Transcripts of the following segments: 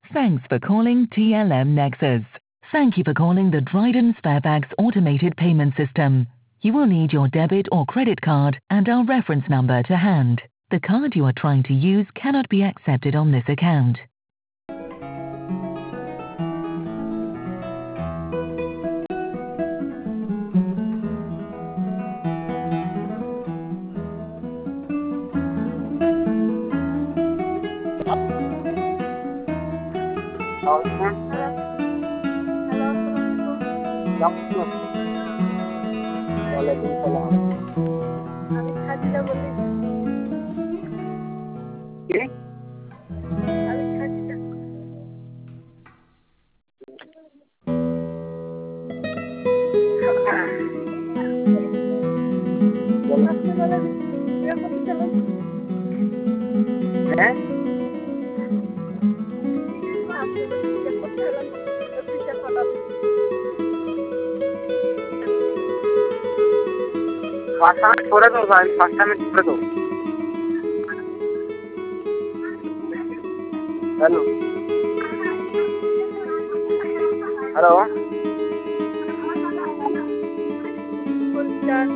Thanks for calling TLM Nexus. Thank you for calling the Dryden Sparebags automated payment system. You will need your debit or credit card and our reference number to hand. The card you are trying to use cannot be accepted on this account. ওয়ালাইকুম সালাম। আমি খাদিজা বলি। কে? আমি খাদিজা। আপনি বলেন বিয়ে করতে চান? হ্যাঁ? আপনি বিয়ে করতে চান? বিয়ে করার। ফার্স্ট করে দাও ভাই, ফার্স্ট করে দাও। হ্যালো হ্যালো বলছেন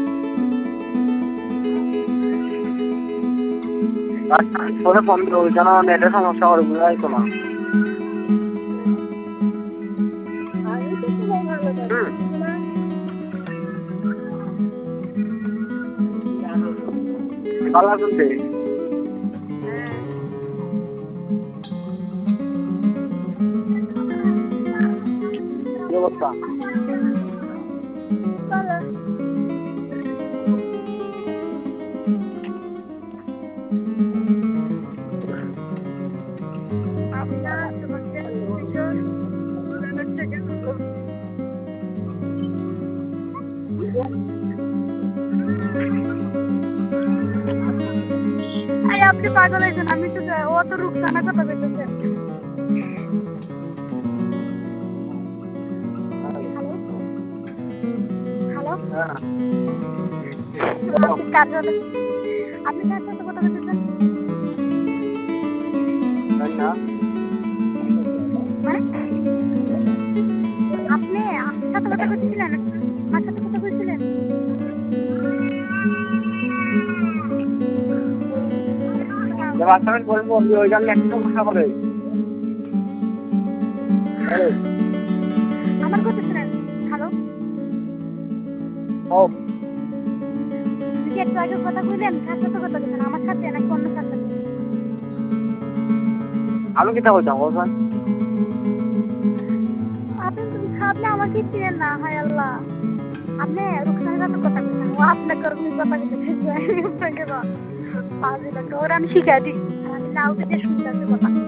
ফোনে ফোন দেবো, যেন নেটের সমস্যা করে বুঝাই তো না। আমি তো সবাই ভালো জানি না। ভালো আছেন যে? কি অবস্থা? ভালো। আমি না তোমাকে কিশোর মনের থেকে আপনি পাগল হয়েছেন। আমি তো ও তো রুকসানা কথা বলতেছে। হ্যালো হ্যাঁ আপনি কার সাথে কথা বলতেছেন? না মানে আপনি আমার সাথে কথা বলছিলেন? আমার সাথে কথা বলছিলেন? বাচ্চাকে বলবো ওই গান একটা কথা বলে। আমার কথা শুনেন। হ্যালো ও তুই কি একটু আগে কথা বললেন? কার সাথে কথা বলছেন? আমার সাথে নাকি অন্য কার সাথে? আমি কিতা বলতাম বলছেন? আপনি আমাকে চিনেন না। হায় আল্লাহ, আপনি রুকসানার সাথে কথা বলছেন। ও আপনাকে ওরকম কথা বলতে আপনাকে ওরা আমি শিখাই দিই। আমি লাউড দিয়ে শুনতে কথা।